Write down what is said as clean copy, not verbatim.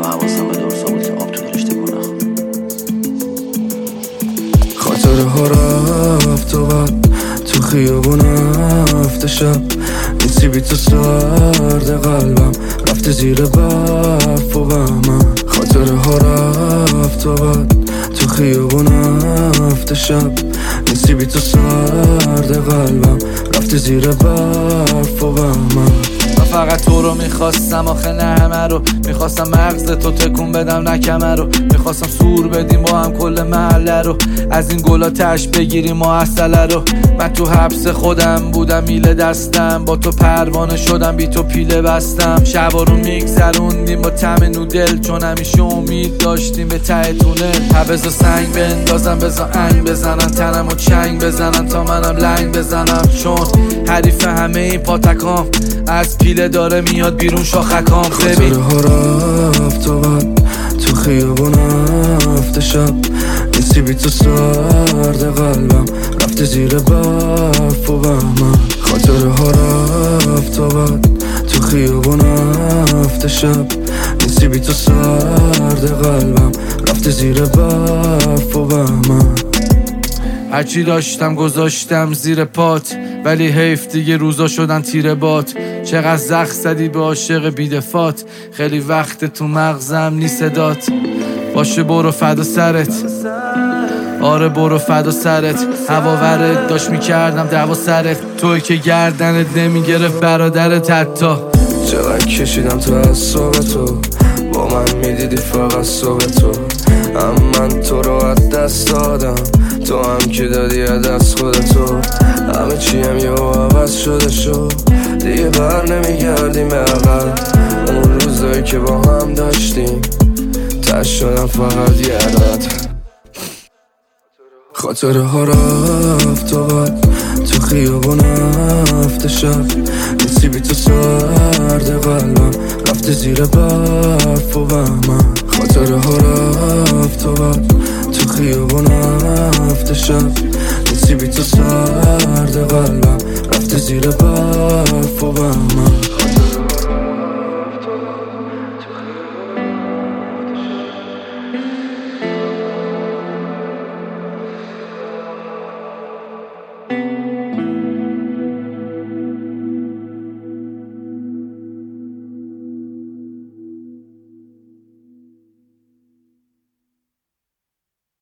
حواسم به درسا بود که آب تو دلش تکون نخورد. خاطره ها رفت و بعد تو خیابون هفته شب نیستی بی تو سرد قلبم رفته زیر برف و بهمن. خاطره ها رفت و بعد تو خیابون هفته شب نیستی بی تو سرد قلبم رفته زیر برف و بهمن. فقط تو رو میخواستم آخه نه همه رو میخواستم مغز تو تکون بدم نه کمه رو میخواستم سور بدیم با هم کل محله رو از این گلا تش بگیریم ما اصله رو. من تو حبس خودم بودم میله دستم با تو پروانه شدم بی تو پیله بستم. شبا رو میگذروندیم با طعم نودل چون همیشه امید داشتیم به ته تونل. بذار سنگ بندازم بذار انگ بزنن تنم و چنگ بزنن تا منم لنگ بزنم چون حریف همه این پاتکام از پیله داره میاد بیرون شاخکام. ببین خاطره ها رفت و بعد تو خیابون هفته شب نیستی بی تو سرد قلبم رفته زیر برف و بهمن. خاطره ها رفت و بعد تو خیابون هفته شب نیستی بی تو سرد قلبم رفته زیر برف و بهمن. هرچی داشتم گذاشتم زیر پات ولی حیف دیگه روزا شدن تیره بات. چقدر زخم زدی به عاشق بیدفات خیلی وقت تو مغزم نی صدات. باشه برو فدا سرت آره برو فدا سرت هوا ورد داشت میکردم دعوا سرت توی که گردنت نمیگرفت برادرت حتی. چقدر کشیدم تو اعصاب تو با من میدیدی فقط صبح تو اما من تو رو از دست دادم تو هم که دادی از دست خودتو. همه چیم یه عوض شده شو دیگه بر نمیگردیم به عقل. اون روزایی که با هم داشتیم تش شدم فقط یه عدد. خاطره ها رفت و بعد تو خیابون هفته شب نیستی بی تو سرد قلبم رفته زیر برف و بهمن. خاطره ها رفت و بعد تو خیابون هفته شب نیستی بی تو سرد قلبم رفته زیر برف و بهمن.